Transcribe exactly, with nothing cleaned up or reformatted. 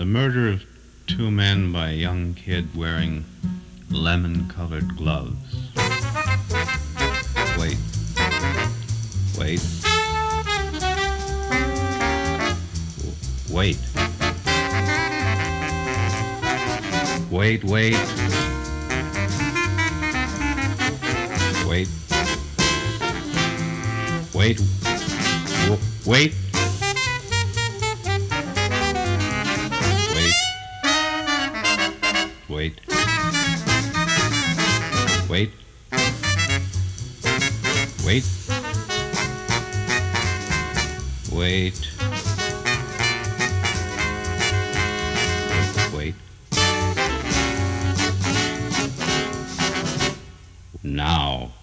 The murder of two men by a young kid wearing lemon-colored gloves. Wait. Wait. W- Wait. Wait, wait. Wait. Wait. W- wait. Wait. Wait. Wait. Wait. Wait. Now.